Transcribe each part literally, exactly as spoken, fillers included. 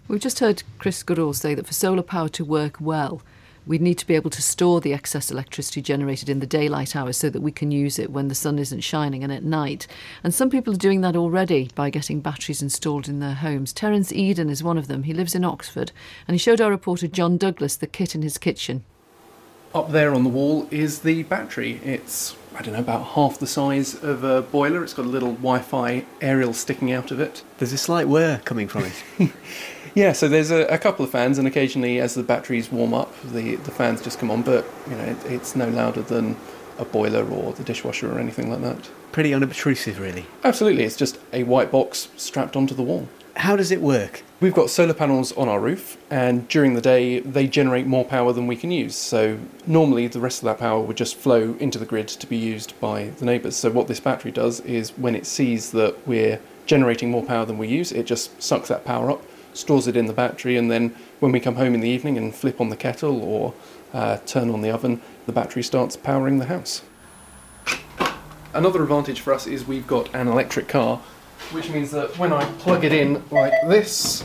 We've just heard Chris Goodall say that for solar power to work well, we'd need to be able to store the excess electricity generated in the daylight hours so that we can use it when the sun isn't shining and at night. And some people are doing that already by getting batteries installed in their homes. Terence Eden is one of them. He lives in Oxford and he showed our reporter John Douglas the kit in his kitchen. Up there on the wall is the battery. It's, I don't know, about half the size of a boiler. It's got a little Wi-Fi aerial sticking out of it. There's a slight whir coming from it. Yeah, so there's a, a couple of fans, and occasionally as the batteries warm up, the, the fans just come on, but you know, it, it's no louder than a boiler or the dishwasher or anything like that. Pretty unobtrusive, really. Absolutely, it's just a white box strapped onto the wall. How does it work? We've got solar panels on our roof, and during the day they generate more power than we can use. So normally the rest of that power would just flow into the grid to be used by the neighbours. So what this battery does is when it sees that we're generating more power than we use, it just sucks that power up, stores it in the battery, and then when we come home in the evening and flip on the kettle or uh, turn on the oven, the battery starts powering the house. Another advantage for us is we've got an electric car, which means that when I plug it in like this,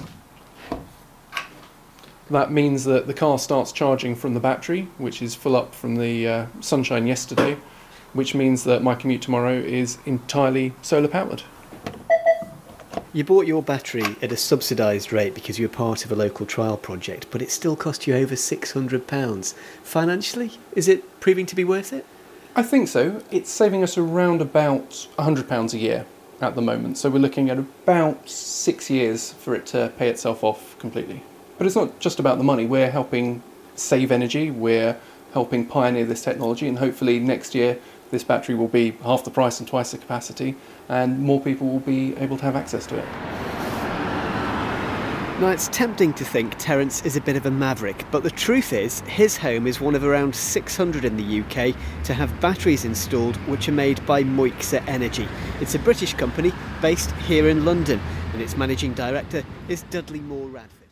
that means that the car starts charging from the battery, which is full up from the uh, sunshine yesterday, which means that my commute tomorrow is entirely solar powered. You bought your battery at a subsidised rate because you were part of a local trial project, but it still cost you over six hundred pounds. Financially, is it proving to be worth it? I think so. It's saving us around about one hundred pounds a year at the moment, so we're looking at about six years for it to pay itself off completely. But it's not just about the money. We're helping save energy, we're helping pioneer this technology, and hopefully next year this battery will be half the price and twice the capacity, and more people will be able to have access to it. Now, it's tempting to think Terence is a bit of a maverick, but the truth is his home is one of around six hundred in the U K to have batteries installed which are made by Moixa Energy. It's a British company based here in London, and its managing director is Dudley Moore Radford.